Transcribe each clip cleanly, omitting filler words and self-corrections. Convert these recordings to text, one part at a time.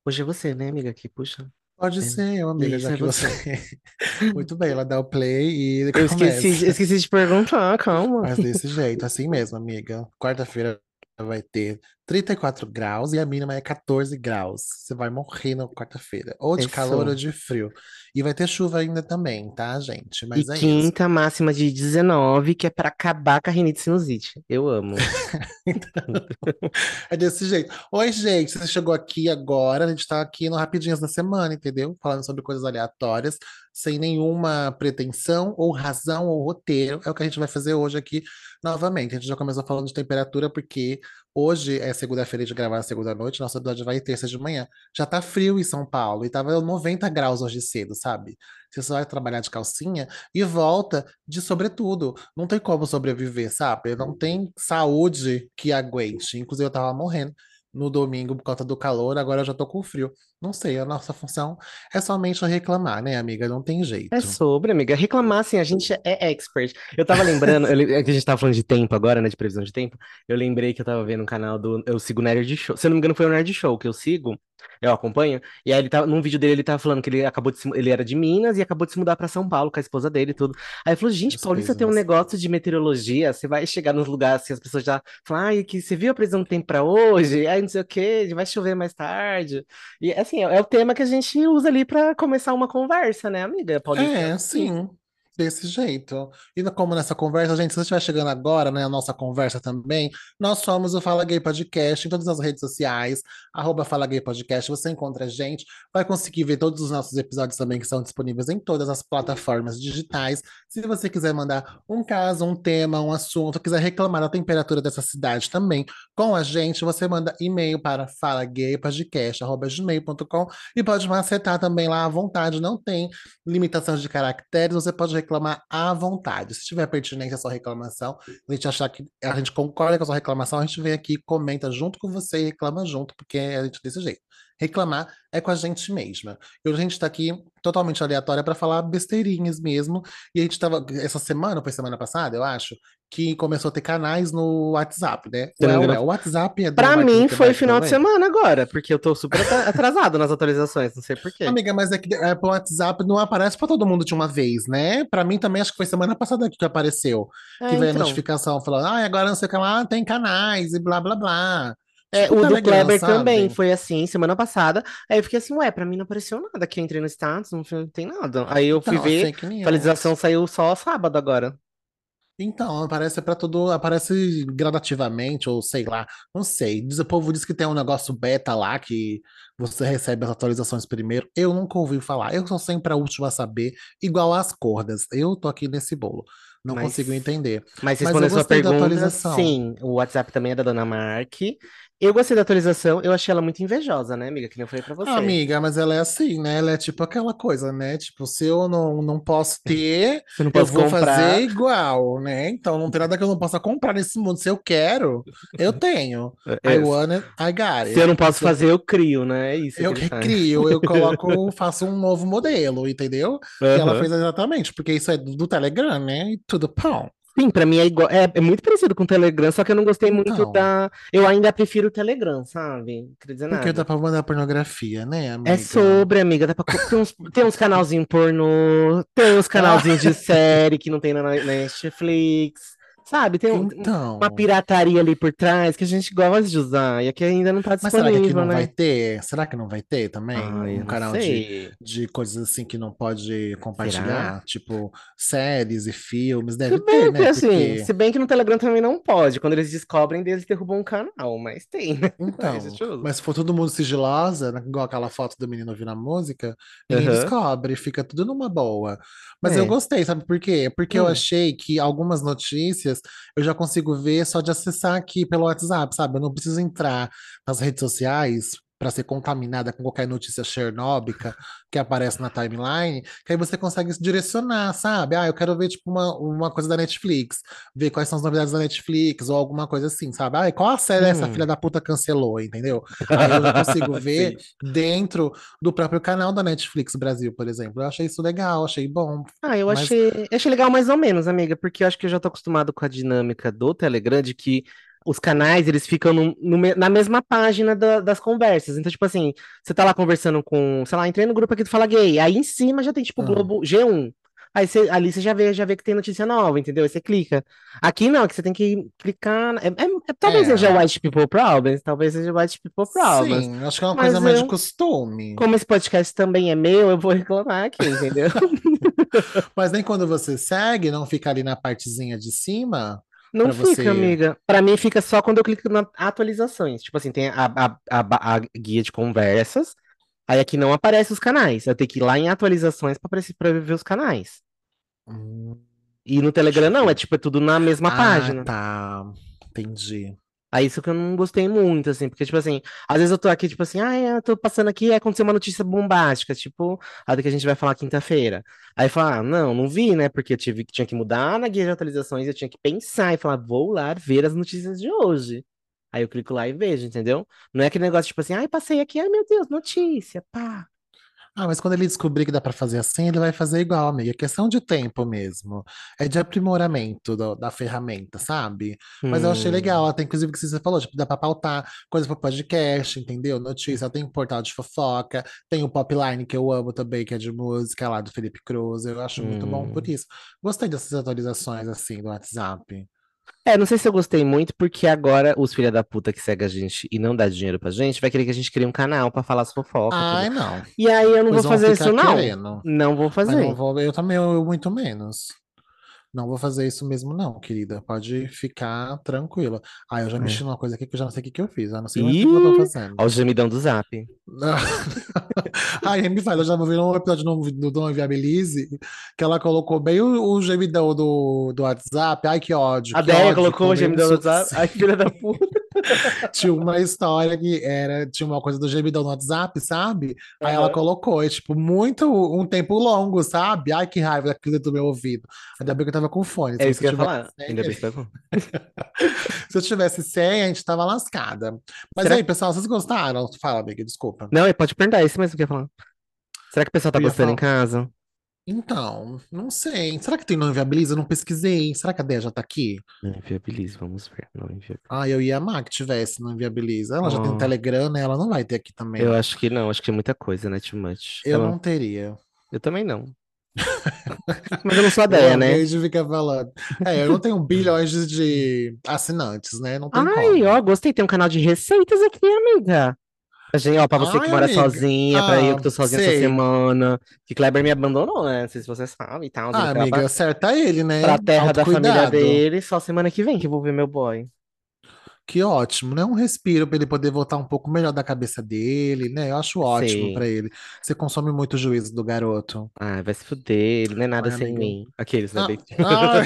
Hoje é você, né, amiga, que puxa. Pode É. ser, eu, amiga, Isso, já é que você. você. Muito bem, ela dá o play e Eu esqueci, começa. esqueci de perguntar, calma. Mas desse jeito, assim mesmo, amiga. Quarta-feira vai ter 34 graus e a mínima é 14 graus. Você vai morrer na quarta-feira, ou É de calor ou isso. de frio. E vai ter chuva ainda também, tá, gente? E Mas é isso. quinta máxima de 19, que é pra acabar com a rinite e sinusite. Eu amo. É desse jeito. Oi, gente, você chegou aqui agora, a gente tá aqui no Rapidinhas da Semana, entendeu? Falando sobre coisas aleatórias, sem nenhuma pretensão ou razão ou roteiro. É o que a gente vai fazer hoje aqui novamente. A gente já começou falando de temperatura, porque hoje é segunda-feira de gravar segunda noite, nosso episódio vai terça de manhã. Já tá frio em São Paulo e tava 90 graus hoje cedo, sabe? Você só vai trabalhar de calcinha e volta de sobretudo. Não tem como sobreviver, sabe? Não tem saúde que aguente. Inclusive, eu tava morrendo no domingo por conta do calor, agora eu já tô com frio. Não sei, a nossa função é somente reclamar, né, amiga? Não tem É jeito. sobre, amiga. Reclamar, assim, a gente é expert. Eu tava lembrando, é que a gente tava falando de tempo agora, né, de previsão de tempo. Eu lembrei que eu tava vendo um canal do. Eu sigo o Nerd Show. Se eu não me engano, foi o Nerd Show que eu sigo, eu acompanho. E aí ele tava, num vídeo dele, ele tava falando que ele acabou de ele era de Minas e acabou de se mudar pra São Paulo com a esposa dele e tudo. Aí ele falou, gente, Meus Paulista tem um pêsames. negócio de meteorologia, você vai chegar nos lugares assim, as pessoas já falam, ai, que você viu a previsão do tempo pra hoje? Aí não sei o quê, vai chover mais tarde. E assim, é o tema que a gente usa ali pra começar uma conversa, né, amiga? Paulista é É, assim. sim, desse jeito. E como nessa conversa, gente, se você estiver chegando agora, né, a nossa conversa também, nós somos o Fala Gay Podcast em todas as redes sociais, Fala Gay Podcast, você encontra a gente, vai conseguir ver todos os nossos episódios também que são disponíveis em todas as plataformas digitais. Se você quiser mandar um caso, um tema, um assunto, quiser reclamar da temperatura dessa cidade também com a gente, você manda e-mail para falagaypodcast@gmail.com e pode macetar também lá à vontade, não tem limitações de caracteres, você pode reclamar à vontade. Se tiver pertinência a sua reclamação, a gente achar que a gente concorda com a sua reclamação, a gente vem aqui, comenta junto com você e reclama junto, porque a gente é desse jeito. Reclamar é com a gente mesma. E hoje a gente está aqui totalmente aleatória para falar besteirinhas mesmo. E a gente estava, essa semana, foi semana passada, eu acho, que começou a ter canais no WhatsApp, né? Se eu não me O engano, WhatsApp é do pra Mark mim foi Zuckerberg final de também? semana agora, porque eu tô super atrasado nas atualizações, não sei por quê. Amiga, mas é que pro WhatsApp não aparece pra todo mundo de uma vez, né? Pra mim também acho que foi semana passada que apareceu, É, que veio a então. notificação falando, ah, agora não sei o que lá, tem canais e blá blá blá. É, Tipo o o do Telegram, Kleber também sabe? foi assim, semana passada. Aí eu fiquei assim, ué, pra mim não apareceu nada aqui. Eu entrei no status, não tem nada. Aí eu fui Então, é ver, fake a atualização news. saiu só sábado agora. Então, aparece pra todo, aparece gradativamente, ou sei lá, não sei. O povo diz que tem um negócio beta lá que você recebe as atualizações primeiro. Eu nunca ouvi falar. Eu sou sempre a última a saber, igual as cordas. Eu tô aqui nesse bolo. Não consigo Mas, entender. mas Mas eu respondendo a sua gostei da pergunta, atualização. sim, o WhatsApp também é da Dona Mark. Eu gostei da atualização, eu achei ela muito invejosa, né, amiga? Que nem eu falei pra Ah, você. amiga, mas ela é assim, né? Ela é tipo aquela coisa, né? Tipo, se eu não posso ter, Você não eu posso vou fazer comprar. igual, né? Então não tem nada que eu não possa comprar nesse mundo. Se eu quero, eu tenho. I É, want it, I got se eu it. não posso Se eu, fazer, eu crio, né? É isso que eu ele faz. recrio, eu coloco, faço um novo modelo, entendeu? E ela Aham. fez exatamente, porque isso é do Telegram, né? E tudo pão. Sim, pra mim é igual, é muito parecido com o Telegram, só que eu não gostei muito Então, da. Eu ainda prefiro o Telegram, sabe? Não queria dizer porque dá nada. pra mandar pornografia, né, É amiga? sobre, amiga, tem uns canalzinhos pornô, tem uns Ah, canalzinhos de série que não tem na Netflix, sabe? Tem uma então. pirataria ali por trás que a gente gosta de usar e aqui ainda não tá Mas será que aqui disponível, não vai né? ter? Será que não vai ter também Ai, eu um não canal sei. de coisas assim que não pode Será? compartilhar? Tipo, séries e filmes? Se Deve ter, bem que né? assim, Porque. se bem que no Telegram também não pode. Quando eles descobrem, eles derrubam um canal, mas tem, né? Aí a Então, gente usa. mas se for todo mundo sigilosa, né, igual aquela foto do menino ouvindo a música, ninguém Aham. descobre, fica tudo numa boa. Mas eu É. gostei, sabe por quê? Porque eu Hum. achei que algumas notícias eu já consigo ver só de acessar aqui pelo WhatsApp, sabe? Eu não preciso entrar nas redes sociais para ser contaminada com qualquer notícia xenóbica que aparece na timeline, que aí você consegue se direcionar, sabe? Ah, eu quero ver, tipo, uma coisa da Netflix, ver quais são as novidades da Netflix, ou alguma coisa assim, sabe? Ah, e qual a série essa filha Hum. da puta cancelou, entendeu? Aí eu já consigo ver Sim. dentro do próprio canal da Netflix Brasil, por exemplo. Eu achei isso legal, achei bom. Ah, eu Mas achei legal mais ou menos, amiga, porque eu acho que eu já tô acostumado com a dinâmica do Telegram, de que os canais, eles ficam na mesma página das conversas. Então, tipo assim, você tá lá conversando com, sei lá, entrei no grupo aqui do Fala Gay, aí em cima já tem, tipo, Ah, Globo G1. Aí ali você já vê que tem notícia nova, entendeu? Aí você clica. Aqui não, que você tem que clicar. Talvez seja é. White People Problems, talvez seja White People Problems. Sim, acho que é uma coisa Mas mais de eu, costume. como esse podcast também é meu, eu vou reclamar aqui, entendeu? Mas nem quando você segue, não fica ali na partezinha de cima Não para fica, você. amiga. Pra mim fica só quando eu clico na atualizações. Tipo assim, tem a guia de conversas. Aí aqui não aparece os canais. Eu tenho que ir lá em atualizações pra aparecer pra eu ver os canais. Hum, E no deixa Telegram eu não, é ver. tipo, é tudo na mesma Ah, página. tá. Entendi. Aí isso que eu não gostei muito, assim, porque, tipo assim, às vezes eu tô aqui, tipo assim, eu tô passando aqui e aconteceu uma notícia bombástica, tipo, a da que a gente vai falar quinta-feira. Aí fala, não vi, né, porque tinha que mudar na guia de atualizações, eu tinha que pensar e falar, vou lá ver as notícias de hoje. Aí eu clico lá e vejo, entendeu? Não é aquele negócio, tipo assim, passei aqui, ai meu Deus, notícia, pá. Ah, mas quando ele descobrir que dá para fazer assim, ele vai fazer igual, amiga. É questão de tempo mesmo. É de aprimoramento da ferramenta, sabe? Mas eu achei legal. Hum, Até inclusive o que você falou, tipo, dá para pautar coisa para podcast, entendeu? Notícia. Tem o portal de fofoca, tem o Popline, que eu amo também, que é de música lá do Felipe Cruz. Eu acho muito bom por hum. isso. Gostei dessas atualizações assim do WhatsApp. Não sei se eu gostei muito, porque agora os filha da puta que segue a gente e não dá dinheiro pra gente, vai querer que a gente crie um canal pra falar as fofocas, tudo. Ai, não. E aí eu não vou Pois vão fazer ficar isso, não. querendo. Não vou Mas não fazer. vou, eu também, eu muito menos. Não vou fazer isso mesmo, não, querida. Pode ficar tranquila. Ah, eu já É. mexi numa coisa aqui que eu já não sei o que que eu fiz. Eu não sei mais o que que eu tô Ih, fazendo. ó o gemidão do Zap. Ai, me fala, eu já vi um episódio novo do Dona Inviabilize que ela colocou bem o gemidão do WhatsApp. Ai, A que Déia ódio, que colocou o tomei um gemidão do susto. WhatsApp. Ai, que filha da puta. Tinha uma história que era, tinha uma coisa do gemidão no WhatsApp, sabe? Aí ela Aham. colocou, tipo, um tempo longo, sabe? Ai, que raiva daquilo do meu ouvido. Ainda bem que eu tava com fone, se É isso você que eu ia tivesse falar. sem, Ainda bem que você vai. se eu tivesse sem, a gente tava lascada. Mas Será aí, que. pessoal, vocês gostaram? Fala, amiga, desculpa. Não, pode perguntar, é isso mesmo que eu ia falar. Será que o pessoal tá Eu ia gostando em falar. casa? Então, não sei. Será que tem no Inviabiliza? Eu não pesquisei. Será que a Déia já tá aqui? Não inviabilize, vamos ver. Não Ah, inviabilize. eu ia amar que tivesse no Inviabiliza. Ela já tem no Ó, Telegram, né? Ela não vai ter aqui eu também. acho que não, acho que é muita coisa, né? Too much. Eu não teria. Eu também não. Mas eu não sou a Eu Déia, amo que a né? gente fica falando. É, eu não tenho bilhões de assinantes, né? Não tem Ai, como. ó, gostei. Tem um canal de receitas aqui, amiga. Gente, ó, pra você que Ai, mora amiga. sozinha, pra eu que Ah, tô sozinha essa sei. semana, que Kleber me abandonou, né? Não sei se você sabe e tal. Ele Ah, foi lá amiga, acerta ele, pra né? terra da família Autocuidado. dele, só semana que vem que eu vou ver meu boy. Que ótimo, né? Um respiro para ele poder voltar um pouco melhor da cabeça dele, né? Eu acho ótimo para Sei. ele. Você consome muito o juízo do garoto. Ah, vai se fuder, ele não é nada Ai, sem amiga. mim. Aqueles, né? Ah, ah,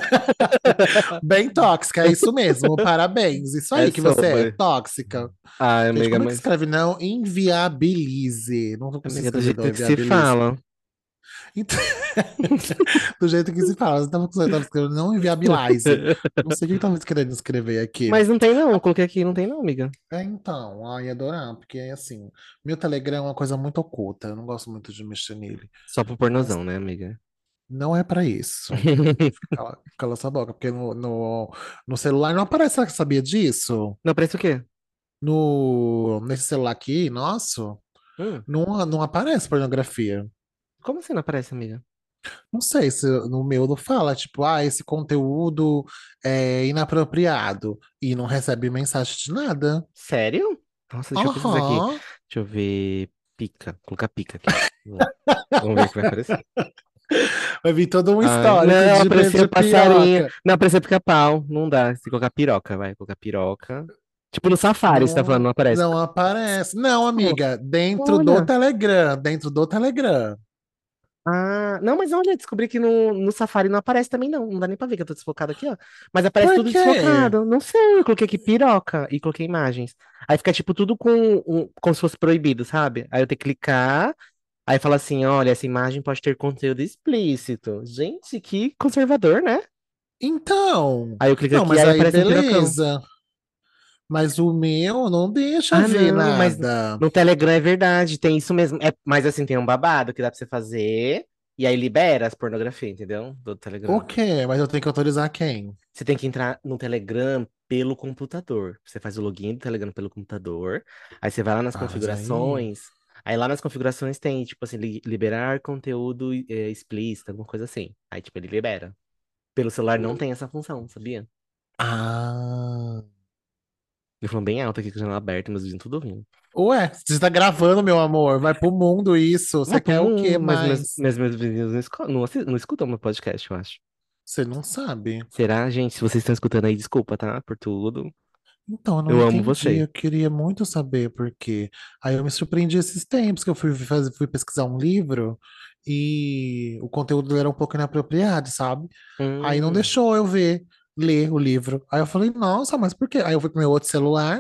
bem tóxica, é isso mesmo. Parabéns. Isso É aí que você é, sobre. tóxica. Ai, Gente, amiga, como é que mas. escreve não? Inviabilize. Não consigo Amiga, do escrever não, jeito que se inviabilize. fala. Então, do jeito que se fala, eu tava escrevendo não inviabilize. Não sei o que eu tava querendo escrever aqui. Mas não tem não, eu coloquei aqui, não tem não, amiga. É, então, ai, adorar, porque assim, meu Telegram é uma coisa muito oculta, eu não gosto muito de mexer nele. Só pro Mas pornozão, né, amiga? não é pra isso. Cala essa boca, porque no celular não aparece, você sabia disso? Não, parece o quê? Nesse celular aqui, nosso, Hum, não aparece pornografia. como assim não aparece, amiga? Não sei se no meu não fala, tipo, esse conteúdo é inapropriado e não recebe mensagem de nada. Sério? Nossa, deixa eu pesquisar aqui. Aham. Deixa eu ver. Pica. Colocar pica aqui. Vamos ver o que vai aparecer. Vai vir todo um Ai, histórico não, apareceu de passarinho. piroca. Não, apareceu pica-pau. Não dá. Se colocar piroca, vai. Colocar piroca. Tipo no Safari, você tá falando, Não, não aparece. não aparece. Não, Como? amiga, dentro do Olha. Telegram, dentro do Telegram. Não, mas olha, descobri que no Safari não aparece também, não. Não dá nem pra ver que eu tô desfocado aqui, ó. Mas aparece Por tudo quê? desfocado. Não sei, eu coloquei aqui piroca e coloquei imagens. Aí fica, tipo, tudo como se fosse proibido, sabe? Aí eu tenho que clicar, aí fala assim: olha, essa imagem pode ter conteúdo explícito. Gente, que conservador, né? Então, Aí eu clico não, aqui, mas aí aí aparece um pirocão. beleza. Mas o meu não deixa Ah, ver não, mas nada. no Telegram é verdade, tem isso mesmo. Mas assim, tem um babado que dá pra você fazer. E aí libera as pornografias, entendeu? Do O Telegram. quê? Mas eu tenho que autorizar quem? Você tem que entrar no Telegram pelo computador. Você faz o login do Telegram pelo computador. Aí você vai lá nas Ah, mas aí. configurações. Aí lá nas configurações tem, tipo assim, liberar conteúdo explícito, alguma coisa assim. Aí, tipo, ele libera. Pelo celular não tem essa função, sabia? Ah. Ele falou bem alto aqui com a janela aberta, meus vizinhos tudo ouvindo. Ué, você tá gravando, meu amor. Vai pro mundo isso. Vai Você pro quer o quê mundo, mas mais? meus vizinhos não escutam meu podcast, eu acho. Você não sabe. Será, gente? Se vocês estão escutando aí, desculpa, tá? Por tudo. Então, eu não Eu amo entendi. você. Eu queria muito saber por quê. Aí eu me surpreendi esses tempos que eu fui pesquisar um livro e o conteúdo dele era um pouco inapropriado, sabe? Aí não Hum, deixou eu ler o livro. Aí eu falei, nossa, mas por quê? Aí eu fui pro meu outro celular,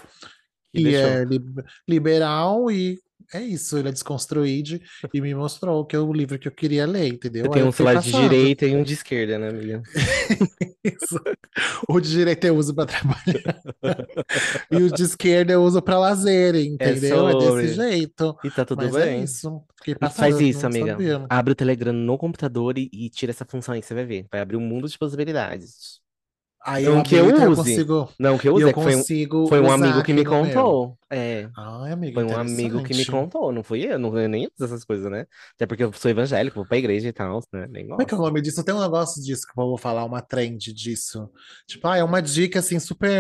que que deixou. é liberal, e é isso, ele é desconstruído e me mostrou que é o livro que eu queria ler, Você entendeu? Aí tem eu um fiquei celular de passando. direita e um de esquerda, né, amiga? Isso. O de direita eu uso para trabalhar e o de esquerda eu uso para lazer, É entendeu? É desse sobre. jeito. E tá tudo Mas é bem. isso. Fiquei Faz passada, isso, não amiga. sabia. Abre o Telegram no computador e tira essa função aí que você vai ver. Vai abrir um mundo de possibilidades. Aí eu Não que eu habilito, aí eu use. consigo Não que eu e use, eu é que consigo foi um usar amigo que aqui me no meu. contou. É. Ai, amiga, Foi um amigo que me interessante. contou, não fui eu, não, eu nem uso essas coisas, né? Até porque eu sou evangélico, vou pra igreja e tal, né? Nem Como é que é o gosto. nome disso? Tem um negócio disso que eu vou falar, uma trend disso. Tipo, é uma dica assim super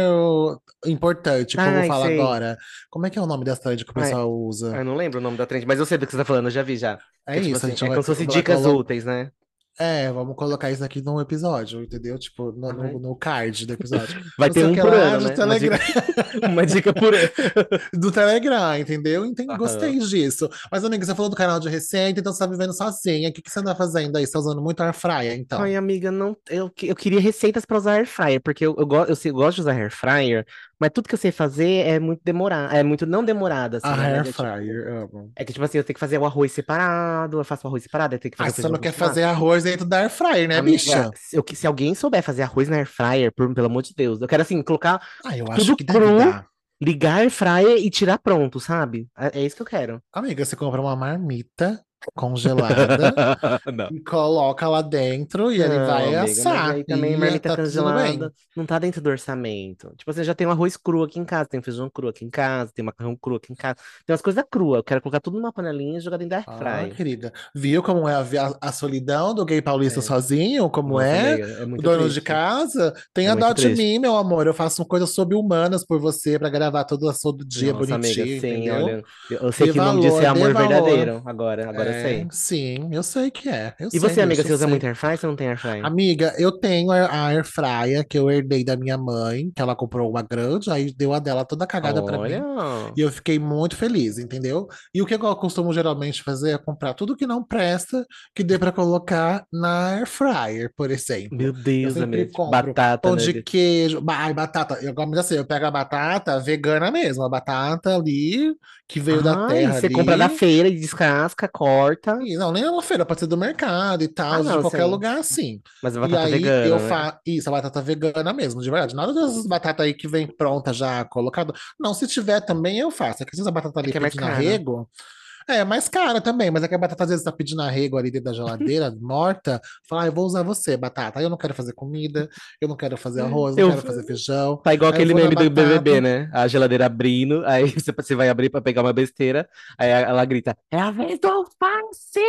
importante que eu vou Ai, falar sei. agora. Como é que é o nome dessa trend que o Ai, pessoal usa? eu não lembro o nome da trend, mas eu sei do que você tá falando, eu já vi já. Que É é tipo isso, a assim, gente é vai, como se fosse vai dicas colocar. úteis, né? É, vamos colocar isso aqui num episódio, entendeu? Tipo, Ai. no card do episódio. Vai Não ter sei o um que por lá ano, do né? Uma Telegram. dica, uma dica por ano. Do Telegram, entendeu? Aham. Gostei disso. Mas, amiga, você falou do canal de receita, então você tá vivendo sozinha. O que que você anda fazendo aí? Você tá usando muito air fryer, então? Ai, amiga, não, eu queria receitas para usar air fryer, porque eu gosto de usar air fryer, mas tudo que eu sei fazer é muito demorado, é muito não demorado, A assim, né? air Mas fryer, amo. é que, tipo assim, eu tenho que fazer o arroz separado, eu faço o arroz separado, eu tenho que Ah, fazer o você feijão não tudo quer separado. fazer arroz dentro da air fryer, né, Amiga, bicha? se alguém souber fazer arroz na air fryer, pelo amor de Deus, eu quero, assim, colocar Ah, eu acho tudo que deve cru, dar. ligar a air fryer e tirar pronto, sabe? É isso que eu quero. Amiga, você compra uma marmita congelada Não. e coloca lá dentro e ele Não, vai amiga, mas assar. aí também E marmita tá tudo bem. congelada não tá dentro do orçamento. Tipo assim, já tem um arroz cru aqui em casa, tem feijão cru aqui em casa, tem macarrão cru aqui em casa, tem umas coisas cruas. Eu quero colocar tudo numa panelinha e jogar dentro da Ah, airfryer. querida. Viu como é a solidão do gay paulista É. sozinho? Como Nossa, é? amiga, é O muito dono de triste. casa? É Tenha dó muito de triste. mim, meu amor. Eu faço coisas sobre-humanas por você pra gravar todo dia Nossa, amiga, bonitinho, sim, entendeu? olha, eu sei que o nome disso é Dê amor valor. verdadeiro. Agora eu É, sei. sim, eu sei que é. Eu E sei, você, amiga, bicho, eu você usa muito sei. airfryer ou você não tem airfryer? Amiga, eu tenho a air fryer que eu herdei da minha mãe, que ela comprou uma grande, aí deu a dela toda cagada pra mim. Olha, E eu fiquei muito feliz, entendeu? E o que eu costumo geralmente fazer é comprar tudo que não presta, que dê pra colocar na air fryer, por exemplo. meu Eu Deus, sempre amiga, tipo, compro batata, pão de nugget. queijo, ai, batata. Eu como assim, eu pego a batata vegana mesmo, a batata ali que veio da Ai, terra você compra da ali. feira e descasca, corta. E não, nem na feira, pode ser do mercado e Ah, tal, de não, qualquer sim. lugar assim. Mas a E batata aí eu vegana, né? faço isso, a batata vegana mesmo, de verdade. Nada dessas batatas aí que vem pronta já colocada. Não, se tiver também eu faço. É que às vezes a batata É ali que é mais pedindo cara. arrego, é mais cara também, mas é que a batata às vezes tá pedindo arrego ali dentro da geladeira, morta. Fala, ah, eu vou usar você, batata. Aí eu não quero fazer comida, eu não quero fazer arroz, não Eu, quero fazer feijão. tá igual Aí eu aquele vou na meme do BBB, batata. né? A geladeira abrindo, aí você vai abrir pra pegar uma besteira, aí ela grita: É a vez do alface!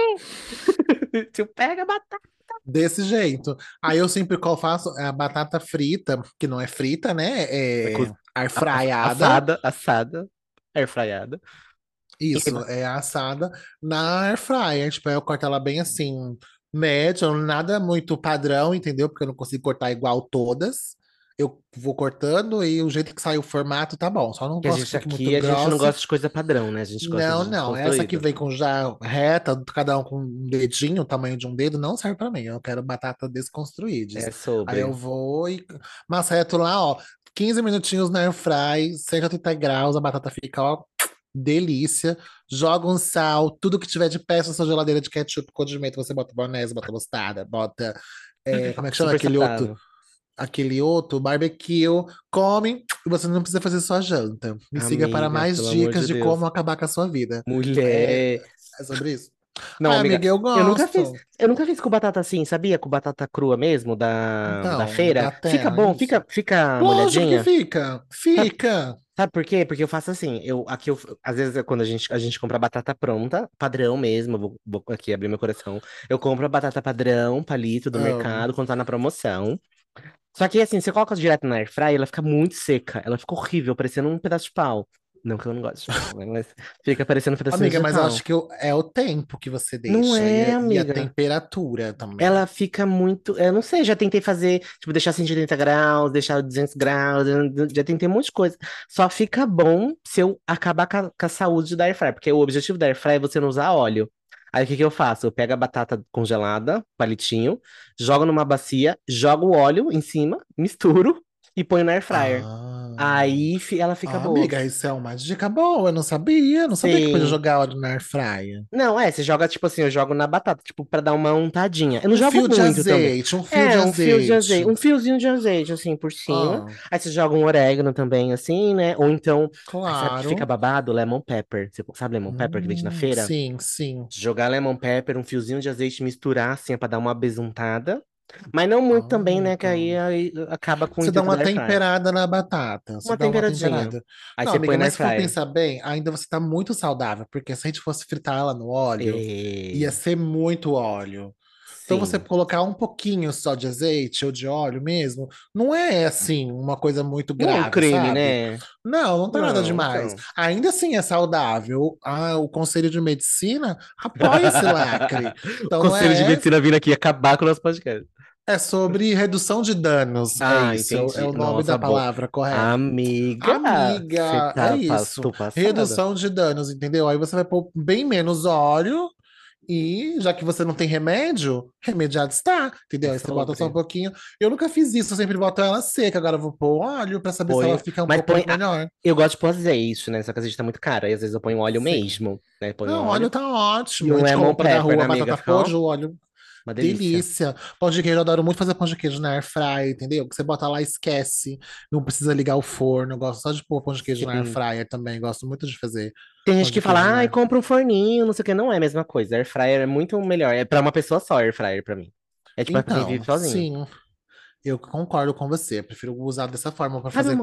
Tu pega a batata. Desse jeito. Aí eu sempre faço a batata frita, que não é frita, né? É É airfryada. assada, assada, airfryada. E Isso, é assada na air fryer. Tipo, aí eu corto ela bem assim, média, nada muito padrão, entendeu? Porque eu não consigo cortar igual todas. Eu vou cortando e o jeito que sai o formato tá bom. Só não que a gosto que gente fique muito aqui, a gente não grossa. gosta de coisa padrão, né? A gente gosta Não, de não. Essa que desconstruído. vem com já reta, cada um com um dedinho, o tamanho de um dedo, não serve pra mim. Eu quero batata desconstruídas. É Aí eu sobre. vou e maceto lá, ó, 15 minutinhos na air fry, 180 graus, a batata fica, ó, delícia. Joga um sal, tudo que tiver de peça na sua geladeira de ketchup, condimento, você bota maionese, bota mostarda, bota, como é que chama Super aquele outro? saudável. Aquele outro, barbecue, come, e você não precisa fazer sua janta. Me siga para Amiga, mais pelo amor dicas de de Deus. como acabar com a sua vida. É, Mulher. é sobre isso? Não, Ai, amiga, amiga, eu eu nunca fiz, gosto. eu nunca fiz com batata assim, sabia? Com batata crua mesmo, da Então, feira. da Fica terra, bom, isso. fica Lógico que molhadinha. fica. Sabe, Fica. sabe por quê? Porque eu faço assim, às vezes quando a gente compra batata pronta, padrão mesmo, vou aqui abrir meu coração. Eu compro a batata padrão, palito do Amo. mercado, quando tá na promoção. Só que assim, você coloca direto na airfryer, ela fica muito seca, ela fica horrível, parecendo um pedaço de pau. Não que eu não gosto de pau, né? Mas fica parecendo um pedacinho Amiga, de mas eu pau. acho que é o tempo que você Não deixa é, e a amiga. temperatura também. Ela fica muito. Eu não sei, já tentei fazer, tipo, deixar 180 graus, deixar 200 graus, já tentei um monte de coisa. Só fica bom se eu acabar com a saúde da airfryer, porque o objetivo da airfryer é você não usar óleo. Aí o que que eu faço? Eu pego a batata congelada, palitinho, jogo numa bacia, jogo o óleo em cima, misturo e ponho na airfryer. Ah. Aí ela fica Ah, boa. amiga, isso é uma dica boa. Eu não sabia. Não sabia que podia Sim. jogar óleo na airfryer. Não, você joga, tipo assim, eu jogo na batata, tipo, pra dar uma untadinha. Eu não Um jogo fio de muito também. azeite, um fio de É, um fio de azeite. azeite, um fiozinho de azeite, assim, por cima. Ah, Aí você joga um orégano também, assim, né? Ou então, aí sabe que fica claro. babado? Lemon pepper. Você sabe lemon pepper que vende na feira? Sim, sim. Jogar lemon pepper, um fiozinho de azeite, misturar, assim, é pra dar uma besuntada. Mas não muito Ah, também, né? Que amiga. aí acaba com o Você dá intuito uma da air fryer. temperada na batata. Você Uma dá uma temperadinha. temperada. Aí Não, você põe amiga, na air mas se for fryer. pensar bem, ainda você tá muito saudável, porque se a gente fosse fritar ela no óleo, ia E... ser muito óleo. Então você Sim. colocar um pouquinho só de azeite ou de óleo mesmo, não é assim uma coisa muito Não é um grave, crime, sabe? né? Não, não tá nada Não, demais. então. Ainda assim é saudável. Ah, o Conselho de Medicina apoia esse lacre. O Então não Conselho de é, Medicina vindo aqui acabar com o nosso podcast. é sobre redução de danos. É Ah, isso, é entendi. o nome da Nossa, bom. palavra correta. Amiga, você Amiga, é isso. tô passada. Redução de danos, entendeu? Aí você vai pôr bem menos óleo e, já que você não tem remédio, remediado está, É entendeu? Aí você bota só um sobre. pouquinho. Eu nunca fiz isso, eu sempre boto ela seca. Agora eu vou pôr óleo pra saber se ela Ponho. fica um Mas pouco põe. melhor. Eu gosto de pôr azeite, né? Só que o azeite tá muito caro. Aí às vezes eu ponho óleo Sim. mesmo, né? Ponho Não, óleo. óleo tá E ótimo. A um gente lemon compra na pepper, né, rua amiga? batata Fica, ó, podre, o óleo. uma delícia. Delícia. Pão de queijo, eu adoro muito fazer pão de queijo na air fry, entendeu? Que você bota lá, e esquece. Não precisa ligar o forno. Eu gosto só de pôr pão de queijo na air Sim. fryer também. Gosto muito de fazer Tem pão gente que de queijo fala, na ai, air. compra um forninho, não sei o que. Não é a mesma coisa. Air fryer é muito melhor. É pra uma pessoa só, air fryer pra mim. É tipo, é pra quem vive Então, sozinho. sim, eu concordo com você. Eu prefiro usar dessa forma para Sabe fazer. uma,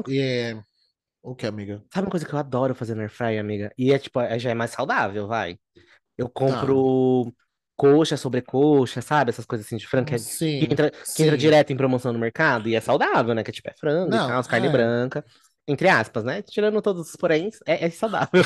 O que, amiga? sabe uma coisa que eu adoro fazer na air fryer, amiga? E é tipo, já é mais saudável, vai. Eu Tá. compro coxa, sobrecoxa, sabe? Essas coisas assim de frango Sim, que entra sim. direto em promoção no mercado e é saudável, né? Que é tipo, é frango e Não, tal, carne branca. Entre aspas, né? Tirando todos os poréns, é saudável.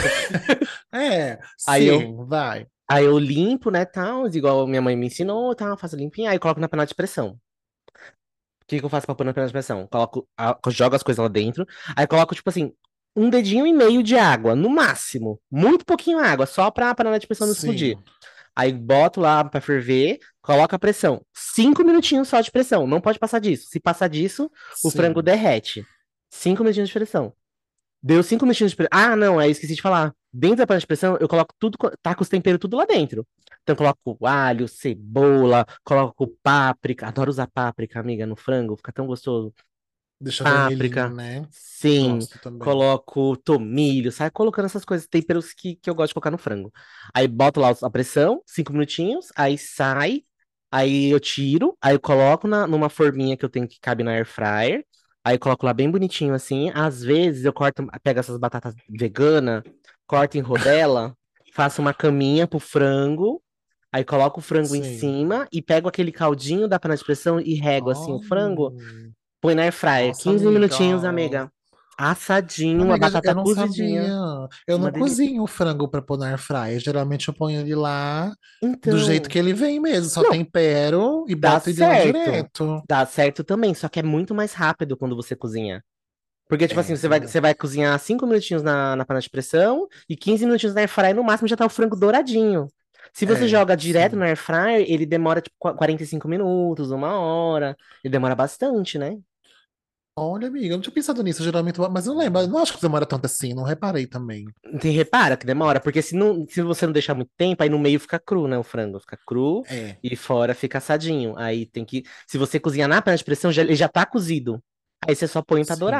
Aí eu, sim, vai. aí eu limpo, né, tal, igual minha mãe me ensinou, tal, faço limpinho, aí coloco na panela de pressão. O que que eu faço pra pôr na panela de pressão? Jogo as coisas lá dentro, aí coloco, tipo assim, um dedinho e meio de água, no máximo. Muito pouquinho água, só pra panela de pressão não explodir. Sim, Aí boto lá pra ferver, coloca a pressão. 5 minutinhos só de pressão, não pode passar disso. Se passar disso, o frango sim, derrete. 5 minutinhos de pressão. Deu 5 minutinhos de pressão. Ah, não, aí esqueci de falar. Dentro da panela de pressão, eu coloco tudo, taco os temperos tudo lá dentro. Então, eu coloco alho, cebola, coloco páprica. Adoro usar páprica, amiga, no frango, fica tão gostoso. deixa vermelhinho, Páprica, né? sim. Gosto também. Coloco tomilho, sai colocando essas coisas, temperos que eu gosto de colocar no frango. Aí boto lá a pressão, 5 minutinhos, aí sai, aí eu tiro, aí eu coloco numa forminha que eu tenho que cabe na air fryer. Aí eu coloco lá bem bonitinho assim. Às vezes eu corto, pego essas batatas veganas, corto em rodela, faço uma caminha pro frango, aí coloco o frango em Sim. cima e pego aquele caldinho da panela de pressão e rego assim o frango. Oh, Põe na air fryer, nossa, 15 amiga. minutinhos, amiga. Assadinho, a Amiga, batata eu não sabia. cozidinha. Eu não Uma delícia. cozinho o frango para pôr na air fryer. Geralmente eu ponho ele lá do jeito Então, que ele vem mesmo. Só não, tempero e dá boto ele lá certo. direto. Dá certo também, só que é muito mais rápido quando você cozinha. Porque, tipo assim, É, você vai cozinhar 5 minutinhos na panela de pressão e 15 minutinhos na air fryer, no máximo já tá o frango douradinho. Se você joga direto sim. na air fryer, ele demora, tipo, 45 minutos, 1 hora. Ele demora bastante, né? Olha, amiga, eu não tinha pensado nisso, geralmente, mas eu não lembro, eu não acho que demora tanto assim, não reparei também. Você repara que demora, porque se você não deixar muito tempo, aí no meio fica cru, né? O frango fica cru É, e fora fica assadinho. Aí tem que. Se você cozinhar na panela de pressão, ele já tá cozido. Aí você só põe pra sim. dourar.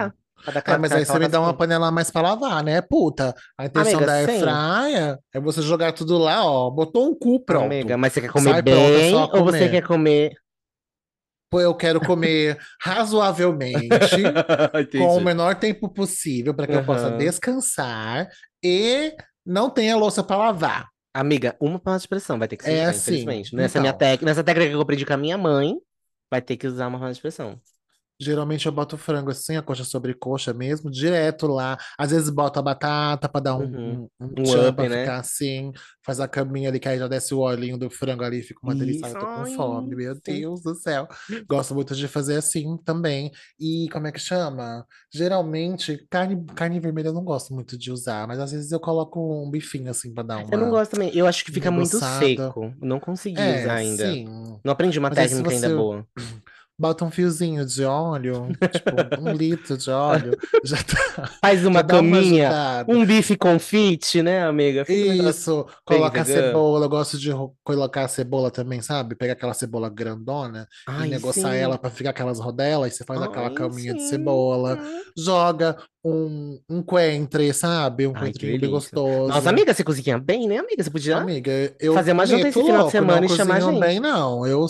Pra dar É, aquela, mas ficar aí você aquela me dá uma casquinha. panela a mais pra lavar, né, puta? A intenção Amiga, da sim. airfryer é você jogar tudo lá, ó. Botou um cu, Amiga, pronto. mas você quer comer Sai pronto, é só bem ou você comer. quer comer. Pô, eu quero comer razoavelmente, com o Entendi. menor tempo possível, para que eu possa Aham. descansar e não tenha louça para lavar. Amiga, uma panela de pressão vai ter que se É usar, assim. infelizmente. Então, Nessa técnica que eu aprendi com a minha mãe, vai ter que usar uma panela de pressão. geralmente eu boto frango assim, a coxa sobre coxa mesmo, direto lá. Às vezes boto a batata para dar um, Uhum. um Um tchan up, pra né? ficar assim. Faz a caminha ali, que aí já desce o olhinho do frango ali, fica uma delícia. Ai, Isso, eu tô com ai, fome, meu isso. Deus do céu. Gosto muito de fazer assim também. E como é que chama? Geralmente, carne vermelha eu não gosto muito de usar, mas às vezes eu coloco um bifinho assim pra dar Eu não uma gosto também. Eu acho que fica muito engrossada. seco. Eu não consegui usar É, ainda. sim. Não aprendi uma Mas aí se técnica ainda você boa. bota um fiozinho de óleo, tipo 1 litro de óleo, já tá, Faz já uma dá uma caminha, ajudada. um bife confite, né, amiga? Fica um negócio Isso, bem coloca a vegano. cebola. Eu gosto de colocar a cebola também, sabe? Pegar aquela cebola grandona e Ai, negociar sim. ela para ficar aquelas rodelas. Você faz aquela Ai, caminha de sim. cebola, joga um coentro, sabe? Um Ai, que coentrinho bem delícia. Nossa, gostoso. amiga, você cozinha bem, né, amiga? Você podia Amiga, eu fazer uma janta meto esse final de louco, não semana e chamar a cozinho bem, gente. não. Eu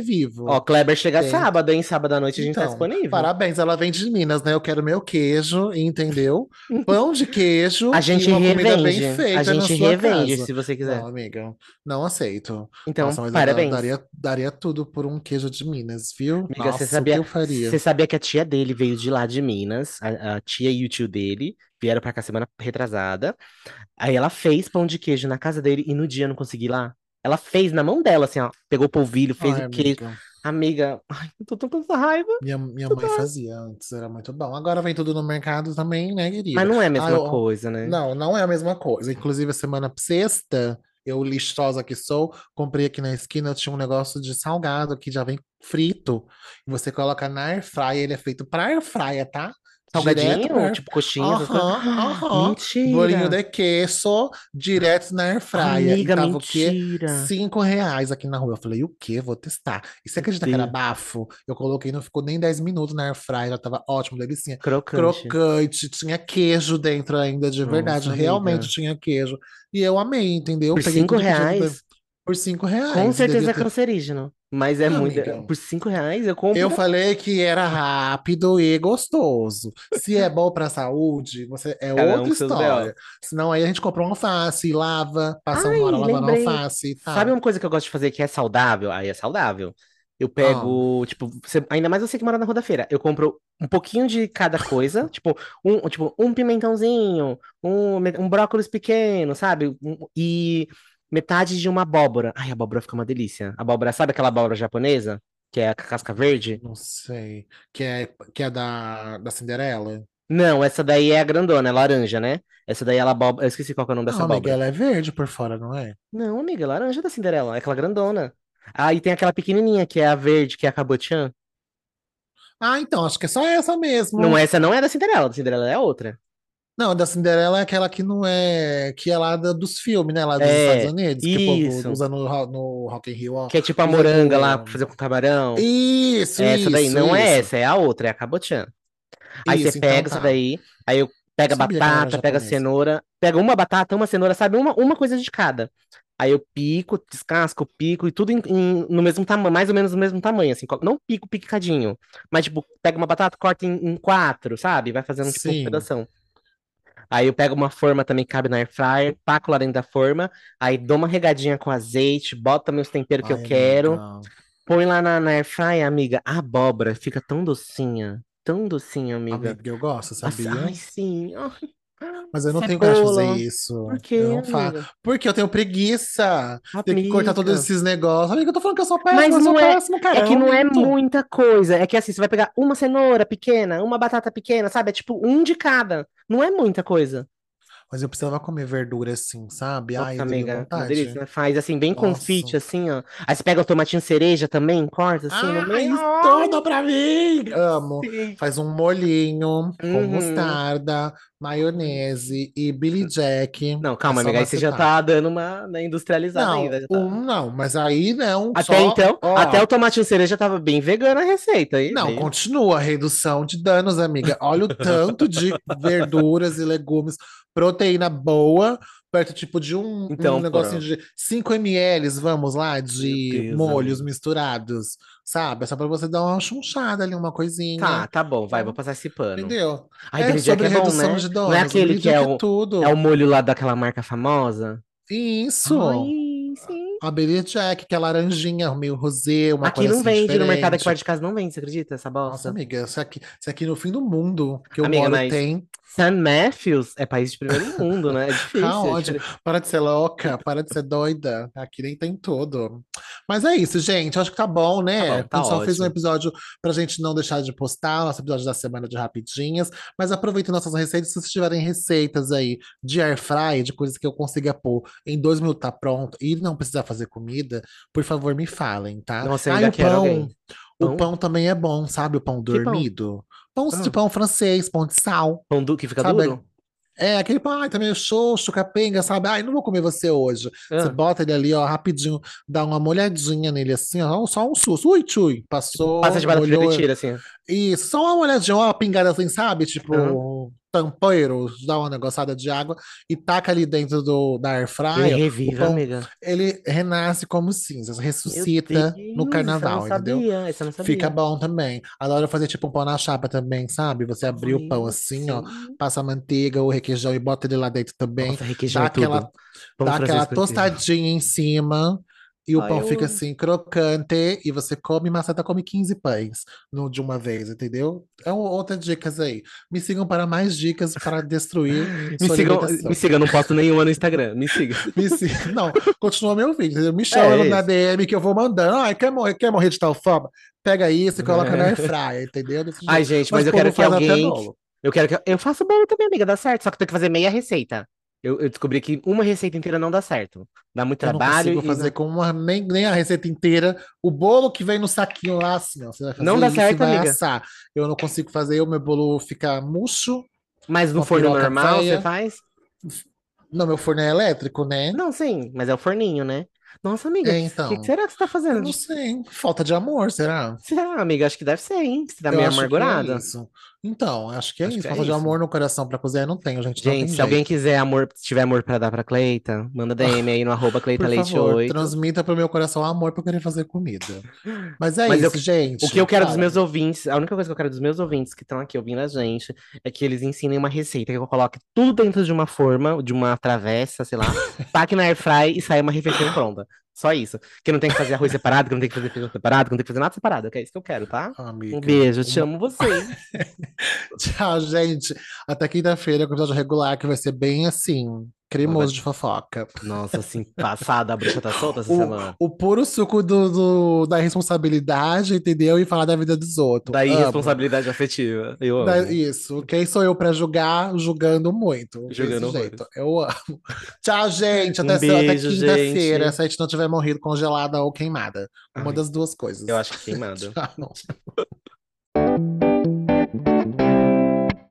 Ó, sobrevivo. Kleber chega Tem sábado, hein? Sábado à noite a gente tá Então, disponível. parabéns, ela vem de Minas, né? Eu quero meu queijo, entendeu? Pão de A queijo e gente uma comida bem revende. A feita na gente sua revende, casa. se você quiser. Não, amiga, não aceito. Então, Nossa, mas eu parabéns. daria tudo por um queijo de Minas, viu? Amiga, Nossa, o que eu faria? você sabia que a tia dele veio de lá de Minas? A tia e o tio dele vieram pra cá semana retrasada. Aí ela fez pão de queijo na casa dele e no dia eu não consegui ir lá. Ela fez na mão dela, assim, ó. Pegou o polvilho, fez Ai, o queijo. amiga, Amiga, ai, eu tô com essa raiva. minha mãe fazia antes, era muito bom. Agora vem tudo no mercado também, né, Mas querida? não é a Ah, mesma coisa, né? não, não é a mesma coisa. Inclusive, a semana sexta, eu, lixosa que sou, comprei aqui na esquina, tinha um negócio de salgado que já vem frito. Você coloca na airfryer, ele é feito para airfryer, tá? Direto para Salgadinho, air... tipo coxinha, essas coisas. Aham, Ah, aham. Bolinho mentira! de queijo, direto na airfryer. E Amiga, tava o quê? mentira! R$ 5 aqui na rua. Eu falei, o quê? Vou testar. E você Meu acredita que era Deus, bafo? Eu coloquei, não ficou nem 10 minutos na airfryer, já tava ótimo, delicinha. crocante. Crocante, tinha queijo dentro ainda, de verdade. Nossa, Realmente amiga. tinha queijo. E eu amei, entendeu? Por Peguei cinco tudo que tinha reais, por cinco com reais. E devia certeza é ter. cancerígeno. Mas é Ah, muito. amiga. Por R$ 5 eu Eu compro. falei que era rápido e gostoso. Se é bom para a saúde, você é Cada um outra com seus B.O. história. Senão aí a gente compra uma alface, lava, passa 1 hora Ai, lavando a lembrei. alface e Sabe tal. uma coisa que eu gosto de fazer que é saudável? Aí é saudável. Eu Ah, pego, tipo, ainda mais você que mora na Rua da Feira. Eu compro um pouquinho de cada coisa, tipo, um pimentãozinho, um brócolis pequeno, sabe? E metade de uma abóbora. Ai, a abóbora fica uma delícia. Abóbora, sabe aquela abóbora japonesa? Que é a casca verde? não sei. Que é da Cinderela? Não, essa daí é a grandona, é laranja, né? Essa daí é a abóbora. Eu esqueci qual que é o nome dessa Não, amiga, abóbora. ela é verde por fora, não é? Não, amiga, é laranja da Cinderela, é aquela grandona. Ah, e tem aquela pequenininha que é a verde, que é a Kabuchan. Ah, então, acho que é só essa Não, mesmo. essa não é da Cinderela é a outra. Não, a da Cinderela é aquela que não é. Que é lá dos filmes, né? Lá dos Estados É, Unidos, que o povo isso. usa no Rock in Rio, ó. Que é tipo a Usa moranga lá pra no. fazer com camarão. Isso, Essa daí isso, não é isso. essa, é a outra, é a Kabuchan. Aí você Isso, então pega essa tá. daí, aí eu Não pega sabia que ela era batata, pega japonesa. cenoura, pega uma batata, uma cenoura, sabe? Uma coisa de cada. Aí eu pico, descasco, pico e tudo no mesmo tamanho, mais ou menos no mesmo tamanho, assim. Não pico picadinho, mas tipo, pega uma batata, corta em quatro, sabe? Vai fazendo tipo um Sim. pedação. Aí eu pego uma forma também que cabe na air fryer, taco lá dentro da forma, aí dou uma regadinha com azeite, boto também os temperos que eu Ai, quero, amiga. põe lá na air fryer, amiga. A abóbora fica tão docinha, amiga. Amiga, eu gosto, Ai, sabia? sim. Ai, Mas eu não tenho coragem de fazer cebola. Por isso. Eu quê, não faço. amiga? Porque eu tenho preguiça. Ter que cortar todos Amiga. esses negócios. Amiga, eu tô falando que Mas eu sou não é. péssimo, É cara. que Eu não é minto. muita coisa. É que assim, você vai pegar uma cenoura pequena, uma batata pequena, sabe? É tipo um de cada. Não é muita coisa. Mas eu precisava comer verdura assim, sabe? Nossa, Ai, eu teria amiga, uma delícia, vontade. né? Faz assim, bem Nossa. confite, assim, ó. Aí você pega o tomatinho cereja também, corta assim no Ah, meio. isso Ai, tudo pra mim! Amo. sim. Faz um molhinho com Uhum. mostarda, maionese e Billy Jack. Não, É calma, só amiga, aí você já macetar. tá dando uma, né, industrializada Não, ainda, já tá. um não, mas aí não, Até só, então, até o ó. tomatinho cereja tava bem vegana a receita aí, Não, daí. continua a redução de danos, amiga. Olha o tanto de verduras e legumes, proteína boa, perto tipo de um Então, negocinho porra. de 5 ml, vamos lá, Meu de Deus, molhos amiga. misturados, sabe? É só pra você dar uma chunchada ali, uma coisinha. Tá, tá bom, vai, vou Então, passar esse pano. entendeu? Ai, É Billy Jack sobre é bom, redução né? de Não é danos. O aquele Billy que é Jack é o tudo. molho lá daquela marca famosa? Isso. Ai, sim. A Billy Jack, que é laranjinha, meio rosé, uma Aqui cor não assim vende, no mercado aqui diferente. perto de casa não vende, você acredita, essa Nossa, bosta? amiga, se aqui no fim do mundo que eu Amiga, moro mas tem. St. Matthews é país de primeiro mundo, né? É Ah, difícil, é ódio. diferente. Para de ser louca, para de ser doida. Aqui nem tem tudo. Mas é isso, gente. Acho que tá bom, Tá né? bom, A tá gente só fez um ótimo. episódio pra gente não deixar de postar, nosso episódio da semana de rapidinhas. Mas aproveitem nossas receitas. Se vocês tiverem receitas aí de air fry, de coisas que eu consiga pôr em 2 minutos tá pronto e não precisar fazer comida, por favor, me falem, tá? Nossa, eu Ah, e ainda o quero pão. alguém. O Pão? pão também é bom, sabe? O pão Que pão? dormido. Pão de Ah, pão francês, pão de sal. pão que fica Sabe? duro? Aquele pão, ai, tá meio xoxo, capenga, sabe? Ai, não vou comer você hoje. Você Ah, bota ele ali, ó, rapidinho, dá uma molhadinha nele assim, ó, só um susto. Ui, tchui, tipo, passa passou, debaixo da frigideira e molhou. tira, assim. Isso, só uma molhadinha, ó, uma pingada assim, sabe? Ah, Tipo, tampeiro, dá uma negociada de água e taca ali dentro da air ele fryer. O revive, pão, amiga. ele renasce como cinzas, Meu ressuscita no Deus, isso eu não carnaval, entendeu? sabia, isso eu não Fica sabia. bom também. Adoro fazer tipo um pão na chapa também, sabe? Você abrir o pão Ai, assim, ó, sim. passa a manteiga, o requeijão e bota ele lá dentro também. Nossa, requeijão Dá é aquela, tudo. Pão dá francês aquela com requeijão. tostadinha em cima e o Ai, pão eu fica amo. assim, crocante e você come, mas você tá come 15 pães no, de uma vez, entendeu? É outra dicas aí. Me sigam para mais dicas para destruir sua Me alimentação. siga, eu não posto nenhuma no Instagram. Me siga. Não, continua me ouvindo, entendeu? Me É, chama é na isso. DM que eu vou mandando. Ai, quer morrer de tal fama? Pega isso e coloca na airfryer, entendeu? Desse Ai, jeito. gente, Mas mas o eu quero povo que faz até alguém. bolo. Eu quero que. Eu faço bolo também, amiga, dá certo. Só que eu tenho que fazer meia receita. Eu descobri que uma receita inteira não dá certo. Dá muito Eu não trabalho consigo e fazer não, com nem a receita inteira. O bolo que vem no saquinho lá, assim, ó, você vai não fazer dá isso e certo, vai amiga. assar. Eu não consigo fazer, o meu bolo fica murcho, Mas no uma forno piroca normal você velha. faz? Não, meu forno é elétrico, né? Não, sim, mas é o forninho, né? Nossa, amiga, o É, que então. será que você tá Eu fazendo? não sei. Falta de amor, será? Será, amiga? Acho que deve ser, hein? Você tá Eu meio acho que é amargurada. isso. Então, acho que é Acho isso. que é Falta de isso. amor no coração pra cozinhar, não tenho, gente, não Gente, tem se alguém jeito. quiser amor, se tiver amor pra dar pra Cleita, manda DM aí no arroba Por favor, CleitaLeite8. transmita pro meu coração amor pra eu querer fazer comida. Mas é Mas isso, o que eu gente. quero dos Fala, meus amigo. ouvintes, a única coisa que eu quero dos meus ouvintes que estão aqui ouvindo a gente, é que eles ensinem uma receita, que eu coloque tudo dentro de uma forma, de uma travessa, sei lá, taque na airfry e saia uma refeição pronta. Só isso. Que não tem que fazer arroz separado, que não tem que fazer feijão separado, que não tem que fazer nada separado. Que é isso que eu quero, tá? Um Amiga. beijo, te amo vocês. Tchau, gente. Até quinta-feira com o episódio regular, que vai ser bem assim, cremoso de fofoca. Nossa, assim, passada, a bruxa tá solta essa O, semana. o puro suco da responsabilidade, entendeu? E falar da vida dos outros. Da Amo. irresponsabilidade afetiva. Eu amo. Isso. Quem sou eu pra julgar? Julgando muito. Desse Jogando jeito. horrores. Eu amo. Tchau, gente. Um Até beijo, quinta-feira, gente. se a gente não tiver morrido congelada ou queimada. Uma Ai, das duas eu coisas. acho que queimado. Tchau.